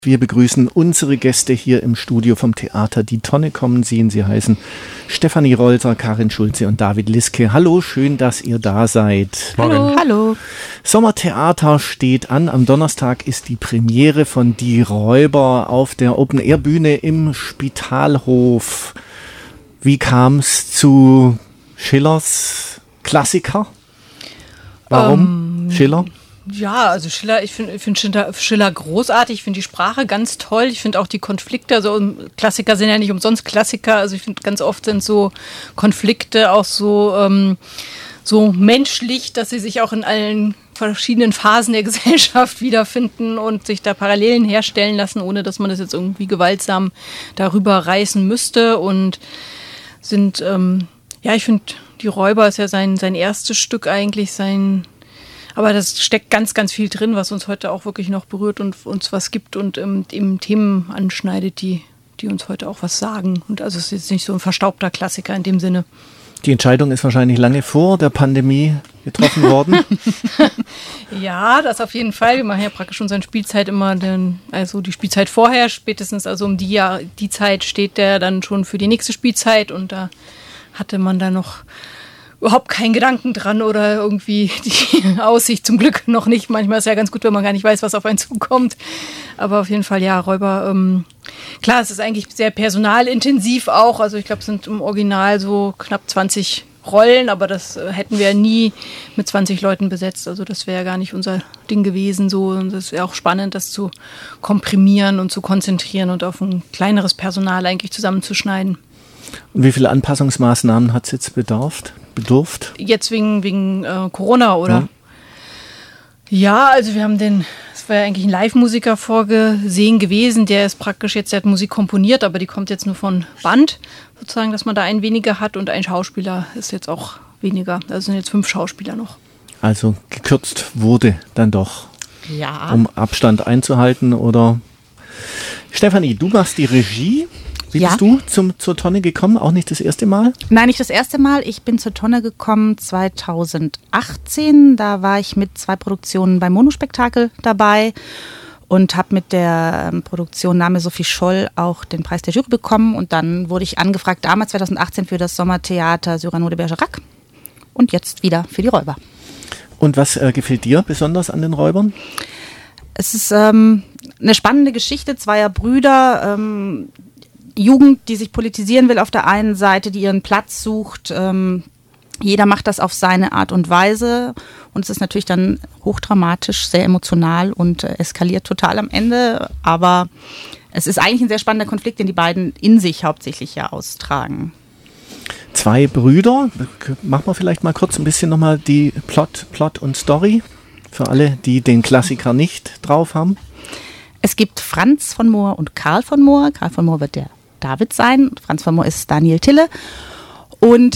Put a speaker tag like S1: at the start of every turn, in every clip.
S1: Wir begrüßen unsere Gäste hier im Studio vom Theater Die Tonne kommen sehen. Sie heißen Stefanie Rolter, Karin Schulze und David Liske. Hallo, schön, dass ihr da seid.
S2: Morgen.
S3: Hallo.
S1: Sommertheater steht an. Am Donnerstag ist die Premiere von Die Räuber auf der Open-Air-Bühne im Spitalhof. Wie kam es zu Schillers Klassiker? Warum Schiller?
S2: Ja, also Schiller, ich finde Schiller großartig, ich finde die Sprache ganz toll, ich finde auch die Konflikte, also Klassiker sind ja nicht umsonst Klassiker, also ich finde ganz oft sind so Konflikte auch so menschlich, dass sie sich auch in allen verschiedenen Phasen der Gesellschaft wiederfinden und sich da Parallelen herstellen lassen, ohne dass man das jetzt irgendwie gewaltsam darüber reißen müsste und sind, ich finde, Die Räuber ist ja sein erstes Stück eigentlich, aber das steckt ganz, ganz viel drin, was uns heute auch wirklich noch berührt und uns was gibt und eben Themen anschneidet, die uns heute auch was sagen. Und also es ist jetzt nicht so ein verstaubter Klassiker in dem Sinne.
S1: Die Entscheidung ist wahrscheinlich lange vor der Pandemie getroffen worden.
S2: Ja, das auf jeden Fall. Wir machen ja praktisch unsere Spielzeit immer, also die Spielzeit vorher, spätestens also um die Zeit steht der dann schon für die nächste Spielzeit und da hatte man da noch überhaupt keinen Gedanken dran oder irgendwie die Aussicht zum Glück noch nicht. Manchmal ist es ja ganz gut, wenn man gar nicht weiß, was auf einen zukommt. Aber auf jeden Fall, ja, Räuber, klar, es ist eigentlich sehr personalintensiv auch. Also ich glaube, es sind im Original so knapp 20 Rollen, aber das hätten wir nie mit 20 Leuten besetzt. Also das wäre ja gar nicht unser Ding gewesen. So. Und das wäre auch spannend, das zu komprimieren und zu konzentrieren und auf ein kleineres Personal eigentlich zusammenzuschneiden.
S1: Und wie viele Anpassungsmaßnahmen hat es jetzt bedurft?
S2: Jetzt wegen Corona, oder? Ja, also wir haben es war ja eigentlich ein Live-Musiker vorgesehen gewesen, der hat Musik komponiert, aber die kommt jetzt nur von Band, sozusagen, dass man da einen weniger hat und ein Schauspieler ist jetzt auch weniger. Also sind jetzt 5 Schauspieler noch. Also
S1: gekürzt wurde dann doch,
S3: ja,
S1: um Abstand einzuhalten, oder? Stefanie, du machst die Regie. Wie bist du zur Tonne gekommen? Auch nicht das erste Mal?
S3: Nein, nicht das erste Mal. Ich bin zur Tonne gekommen 2018. Da war ich mit 2 Produktionen beim Monospektakel dabei und habe mit der Produktion Name Sophie Scholl auch den Preis der Jury bekommen. Und dann wurde ich angefragt, damals 2018 für das Sommertheater Cyrano de Bergerac und jetzt wieder für die Räuber.
S1: Und was gefällt dir besonders an den Räubern?
S3: Es ist eine spannende Geschichte zweier Brüder, Jugend, die sich politisieren will auf der einen Seite, die ihren Platz sucht. Jeder macht das auf seine Art und Weise und es ist natürlich dann hochdramatisch, sehr emotional und eskaliert total am Ende. Aber es ist eigentlich ein sehr spannender Konflikt, den die beiden in sich hauptsächlich ja austragen.
S1: 2 Brüder, machen wir vielleicht mal kurz ein bisschen nochmal die Plot und Story für alle, die den Klassiker nicht drauf haben.
S3: Es gibt Franz von Moor und Karl von Moor. Karl von Moor wird der David sein. Franz von Moor ist Daniel Tille. Und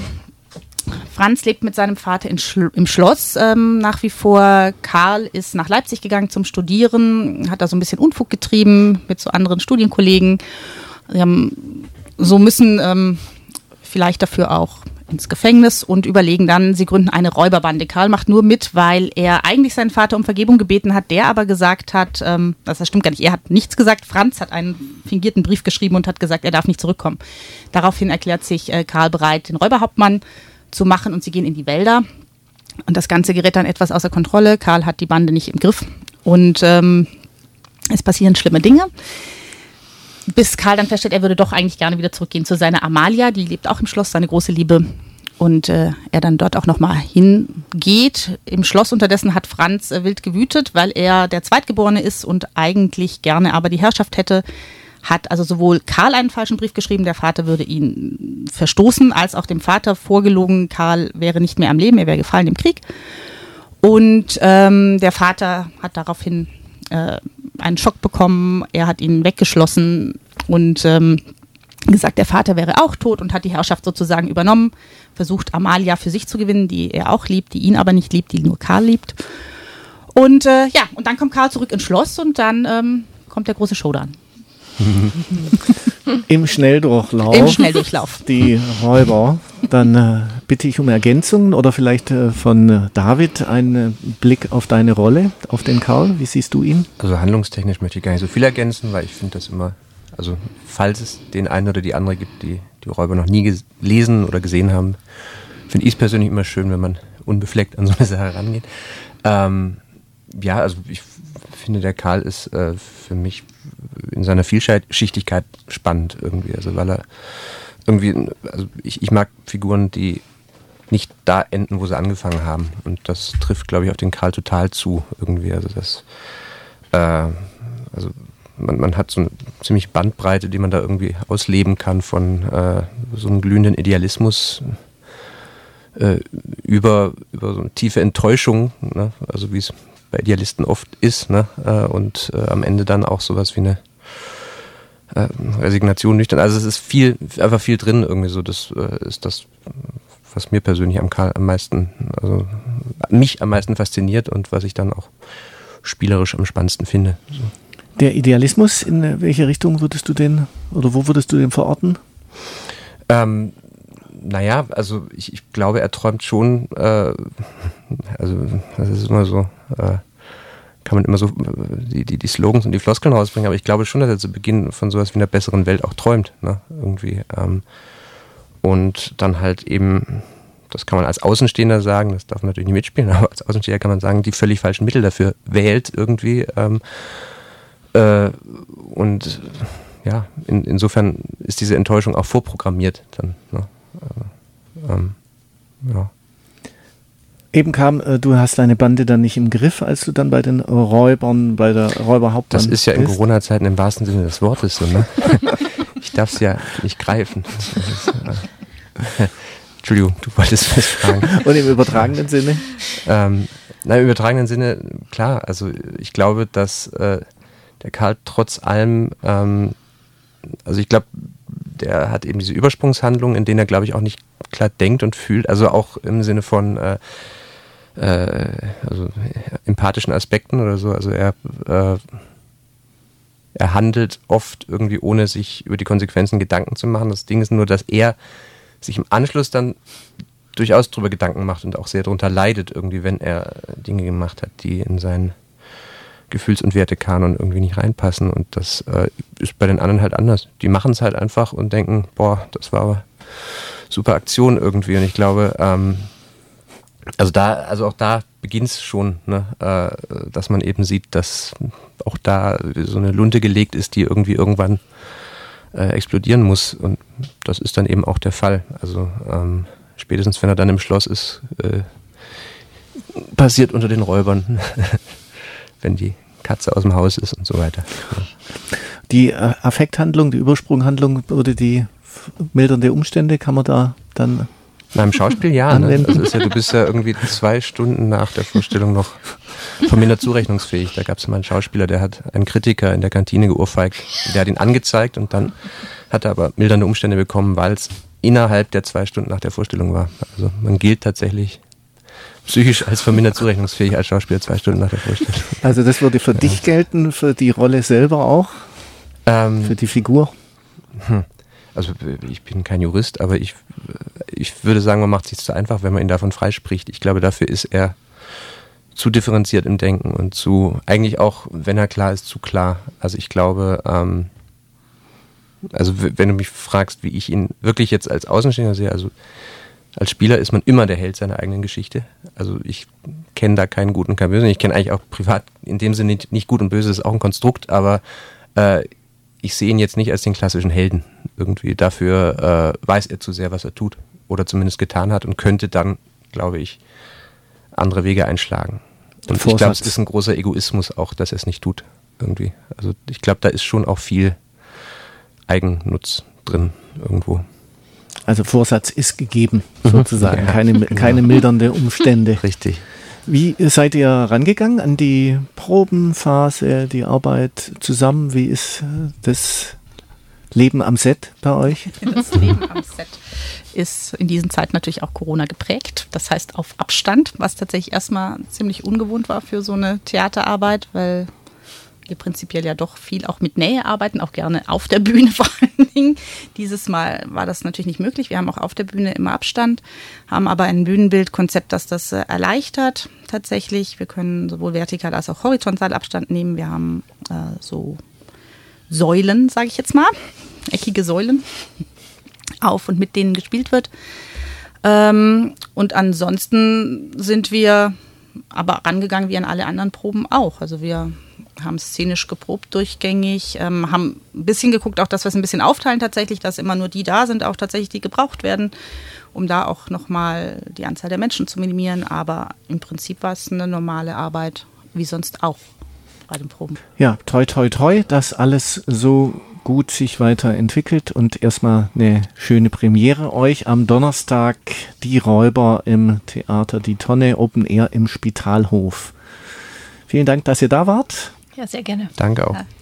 S3: Franz lebt mit seinem Vater im Schloss nach wie vor. Karl ist nach Leipzig gegangen zum Studieren, hat da so ein bisschen Unfug getrieben mit so anderen Studienkollegen. Müssen vielleicht dafür auch ins Gefängnis und überlegen dann, sie gründen eine Räuberbande. Karl macht nur mit, weil er eigentlich seinen Vater um Vergebung gebeten hat, der aber gesagt hat, das stimmt gar nicht, er hat nichts gesagt, Franz hat einen fingierten Brief geschrieben und hat gesagt, er darf nicht zurückkommen. Daraufhin erklärt sich Karl bereit, den Räuberhauptmann zu machen und sie gehen in die Wälder und das Ganze gerät dann etwas außer Kontrolle. Karl hat die Bande nicht im Griff und es passieren schlimme Dinge. Bis Karl dann feststellt, er würde doch eigentlich gerne wieder zurückgehen zu seiner Amalia, die lebt auch im Schloss, seine große Liebe. Und er dann dort auch nochmal hingeht. Im Schloss unterdessen hat Franz wild gewütet, weil er der Zweitgeborene ist und eigentlich gerne aber die Herrschaft hätte. Hat also sowohl Karl einen falschen Brief geschrieben, der Vater würde ihn verstoßen, als auch dem Vater vorgelogen, Karl wäre nicht mehr am Leben, er wäre gefallen im Krieg. Und der Vater hat daraufhin einen Schock bekommen, er hat ihn weggeschlossen und gesagt, der Vater wäre auch tot und hat die Herrschaft sozusagen übernommen, versucht Amalia für sich zu gewinnen, die er auch liebt, die ihn aber nicht liebt, die nur Karl liebt. Und und dann kommt Karl zurück ins Schloss und dann kommt der große Showdown.
S1: Im Schnelldurchlauf.
S3: Im Schnelldurchlauf.
S1: Die Räuber. Dann bitte ich um Ergänzungen oder vielleicht von David einen Blick auf deine Rolle, auf den Karl. Wie siehst du ihn?
S4: Also handlungstechnisch möchte ich gar nicht so viel ergänzen, weil ich finde das immer, also falls es den einen oder die andere gibt, die Räuber noch nie gelesen oder gesehen haben, finde ich es persönlich immer schön, wenn man unbefleckt an so eine Sache rangeht. Ja, also ich finde, der Karl ist für mich in seiner Vielschichtigkeit spannend irgendwie. Also weil er irgendwie, also ich mag Figuren, die nicht da enden, wo sie angefangen haben. Und das trifft, glaube ich, auf den Karl total zu irgendwie. Also das, also man hat so eine ziemlich Bandbreite, die man da irgendwie ausleben kann von so einem glühenden Idealismus über so eine tiefe Enttäuschung, ne? Also wie es bei Idealisten oft ist, ne? Und am Ende dann auch sowas wie eine Resignation, nüchtern. Also es ist einfach viel drin irgendwie so. Das ist das, was mir persönlich am Karl mich am meisten fasziniert und was ich dann auch spielerisch am spannendsten finde. So.
S1: Der Idealismus, in welche Richtung würdest du den, oder wo würdest du den verorten?
S4: Naja, also ich glaube, er träumt schon, also das ist immer so, kann man immer so die Slogans und die Floskeln rausbringen, aber ich glaube schon, dass er zu Beginn von sowas wie einer besseren Welt auch träumt, ne, irgendwie. Und dann halt eben, das kann man als Außenstehender sagen, das darf man natürlich nicht mitspielen, aber als Außenstehender kann man sagen, die völlig falschen Mittel dafür wählt irgendwie. Und ja, insofern ist diese Enttäuschung auch vorprogrammiert dann, ne? Ja.
S1: Eben kam, du hast deine Bande dann nicht im Griff, als du dann bei den Räubern, bei der Räuberhauptbande
S4: Das ist ja in Corona-Zeiten im wahrsten Sinne des Wortes so, ne? Ich darf es ja nicht greifen. Entschuldigung, du wolltest was fragen.
S1: Und im übertragenen Sinne?
S4: Im übertragenen Sinne, klar, also ich glaube, dass der Karl trotz allem, also ich glaube, der hat eben diese Übersprungshandlungen, in denen er, glaube ich, auch nicht klar denkt und fühlt, also auch im Sinne von also empathischen Aspekten oder so, also er handelt oft irgendwie, ohne sich über die Konsequenzen Gedanken zu machen. Das Ding ist nur, dass er sich im Anschluss dann durchaus drüber Gedanken macht und auch sehr darunter leidet irgendwie, wenn er Dinge gemacht hat, die in seinen Gefühls- und Wertekanon irgendwie nicht reinpassen, und das ist bei den anderen halt anders. Die machen es halt einfach und denken, boah, das war aber super Aktion irgendwie, und ich glaube, also auch da beginnt es schon, ne, dass man eben sieht, dass auch da so eine Lunte gelegt ist, die irgendwie irgendwann explodieren muss, und das ist dann eben auch der Fall. Also spätestens wenn er dann im Schloss ist, passiert unter den Räubern, wenn die Katze aus dem Haus ist und so weiter. Ja.
S1: Die Affekthandlung, die Übersprunghandlung oder die mildernde Umstände, kann man da dann
S4: im Schauspiel ja, ne? Also du bist ja irgendwie 2 Stunden nach der Vorstellung noch vermindert zurechnungsfähig. Da gab es mal einen Schauspieler, der hat einen Kritiker in der Kantine geohrfeigt. Der hat ihn angezeigt und dann hat er aber mildernde Umstände bekommen, weil es innerhalb der 2 Stunden nach der Vorstellung war. Also man gilt tatsächlich psychisch als vermindert zurechnungsfähig als Schauspieler 2 Stunden nach der Vorstellung.
S1: Also das würde für dich gelten, für die Rolle selber auch? Für die Figur?
S4: Also ich bin kein Jurist, aber ich würde sagen, man macht es sich zu einfach, wenn man ihn davon freispricht. Ich glaube, dafür ist er zu differenziert im Denken und zu, eigentlich auch, wenn er klar ist, zu klar. Also ich glaube, also wenn du mich fragst, wie ich ihn wirklich jetzt als Außenstehender sehe, also als Spieler ist man immer der Held seiner eigenen Geschichte. Also ich kenne da keinen Guten und keinen Bösen. Ich kenne eigentlich auch privat in dem Sinne nicht Gut und Böse, ist auch ein Konstrukt, aber ich sehe ihn jetzt nicht als den klassischen Helden. Irgendwie dafür weiß er zu sehr, was er tut oder zumindest getan hat und könnte dann, glaube ich, andere Wege einschlagen. Und ich glaube, es ist ein großer Egoismus auch, dass er es nicht tut. Irgendwie. Also ich glaube, da ist schon auch viel Eigennutz drin irgendwo.
S1: Also Vorsatz ist gegeben, sozusagen. Ja, keine mildernde Umstände.
S4: Richtig.
S1: Wie seid ihr rangegangen an die Probenphase, die Arbeit zusammen? Wie ist das Leben am Set bei euch?
S3: Das Leben am Set ist in diesen Zeiten natürlich auch Corona geprägt. Das heißt auf Abstand, was tatsächlich erstmal ziemlich ungewohnt war für so eine Theaterarbeit, weil wir prinzipiell ja doch viel auch mit Nähe arbeiten, auch gerne auf der Bühne vor allen Dingen. Dieses Mal war das natürlich nicht möglich. Wir haben auch auf der Bühne immer Abstand, haben aber ein Bühnenbildkonzept, das das erleichtert tatsächlich. Wir können sowohl vertikal als auch horizontal Abstand nehmen. Wir haben so Säulen, sage ich jetzt mal, eckige Säulen, auf und mit denen gespielt wird. Und ansonsten sind wir aber rangegangen wie an alle anderen Proben auch. Also wir haben szenisch geprobt durchgängig, haben ein bisschen geguckt, auch dass wir es ein bisschen aufteilen tatsächlich, dass immer nur die da sind, auch tatsächlich die gebraucht werden, um da auch nochmal die Anzahl der Menschen zu minimieren. Aber im Prinzip war es eine normale Arbeit, wie sonst auch bei den Proben.
S1: Ja, toi, toi, toi, dass alles so gut sich weiterentwickelt und erstmal eine schöne Premiere euch am Donnerstag, Die Räuber im Theater Die Tonne, Open Air im Spitalhof. Vielen Dank, dass ihr da wart.
S2: Ja, sehr gerne.
S4: Danke auch.
S3: Ja,